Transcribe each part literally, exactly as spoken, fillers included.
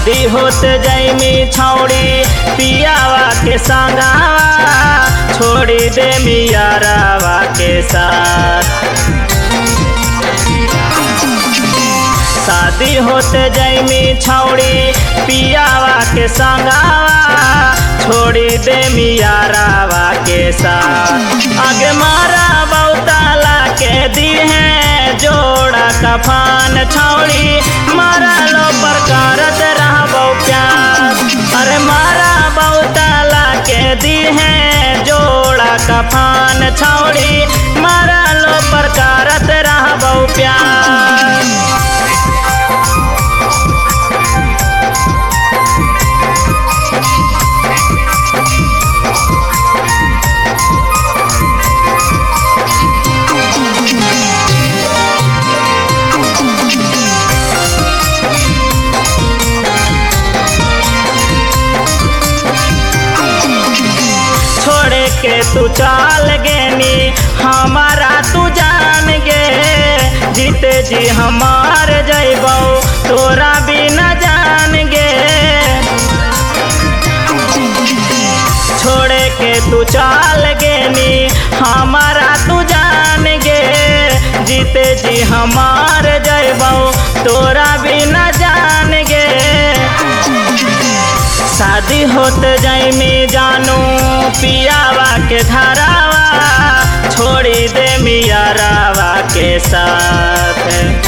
शादी होत जैमी छौड़ी पियावा के संगावा छोड़ी दे मियारावा के साथ। शादी होत जैमी छौड़ी पियावा के संगावा छोड़ी दे मियारावा के साथ। आगे मारा बहुताला के दी है जोड़ा कफान छौड़ी मारा लो पर करत रहबो प्यार। अरे मारा बहुताला के दी है जोड़ा कफान छौड़ी मारा लो पर करत रहबो प्यार। के तू चाल गेनी हमारा तू जान गे जीते जी हमार जैबौ तोरा बिना जान गे। छोड़े के तू चाल गेनी हमारा तू जान गे जीते जी हमार जैबौ तोरा बिना जान गे। शादी होत जैमी जानू पियावा के धरावा छोड़ी दे मियारावा के साथ।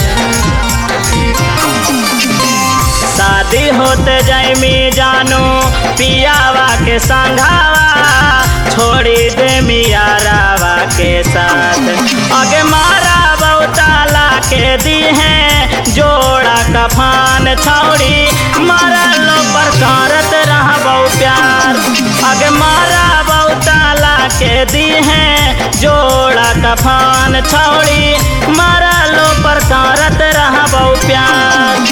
शादी होत जैमी जानू पियावा के संघावा छोड़ी दे मियारावा के साथ। आगे मारा बहुताला के दी है जोड़ा कफान छौड़ी मारा लो पर करत रहबो प्यार। आगे मारा बहुताला के दी है जोड़ा कफान छौड़ी मारा लो पर करत रहबो प्यार।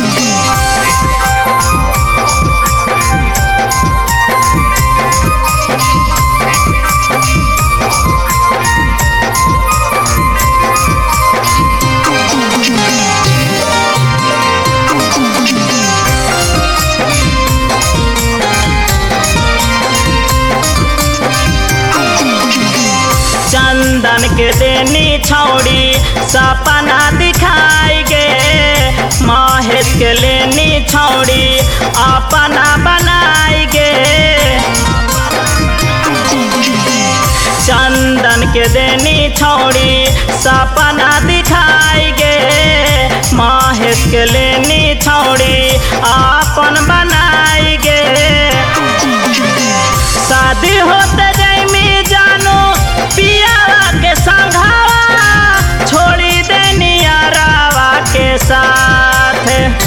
चंदन के देनी छौड़ी सपना दिखाई गे महेश के लेनी छौड़ी अपना बनाई गे। चंदन के देनी छौड़ी सपना दिखाई गे महेश के लेनी छौड़ी अपन बनाई गे। शादी होते जैमी जानू पियावा के संघावा छोड़ी दे नियारावा के साथ।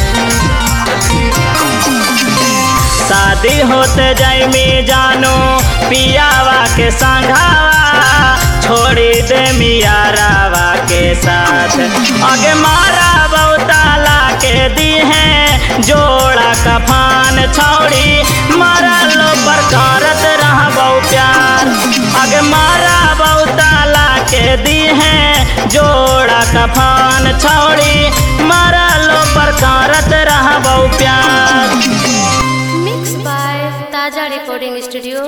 शादी होते जैमी जानू पियावा के संघावा छोड़ी दे मियारावा के साथ। आगे मारा बहुताला के दी है जोड़ा कफान छौड़ी मारा लो पर करत रहबो प्यार। आगे मारा बहुताला के दी है जोड़ा कफान छौड़ी मारा लो पर करत रहबो प्यार। Mix by Taja recording studio.